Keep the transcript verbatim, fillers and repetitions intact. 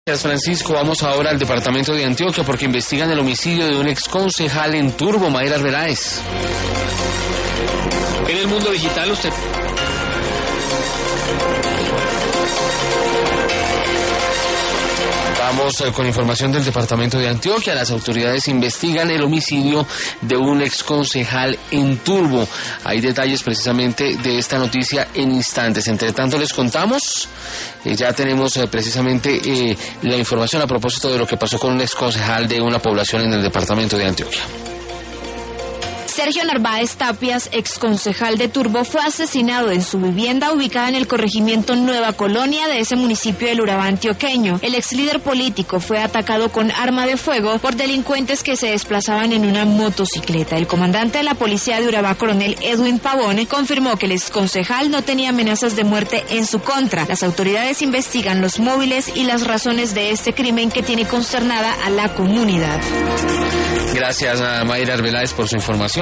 Gracias, Francisco. Vamos ahora al departamento de Antioquia porque investigan el homicidio de un exconcejal en Turbo, Mayra Arbeláez. En el mundo digital usted... Vamos con información del departamento de Antioquia. Las autoridades investigan el homicidio de un exconcejal en Turbo. Hay detalles precisamente de esta noticia en instantes. Entre tanto les contamos, eh, ya tenemos eh, precisamente eh, la información a propósito de lo que pasó con un exconcejal de una población en el departamento de Antioquia. Sergio Narváez Tapias, exconcejal de Turbo, fue asesinado en su vivienda ubicada en el corregimiento Nueva Colonia de ese municipio del Urabá antioqueño. El ex líder político fue atacado con arma de fuego por delincuentes que se desplazaban en una motocicleta. El comandante de la policía de Urabá, coronel Edwin Pavone, confirmó que el exconcejal no tenía amenazas de muerte en su contra. Las autoridades investigan los móviles y las razones de este crimen que tiene consternada a la comunidad. Gracias a Mayra Arbeláez por su información.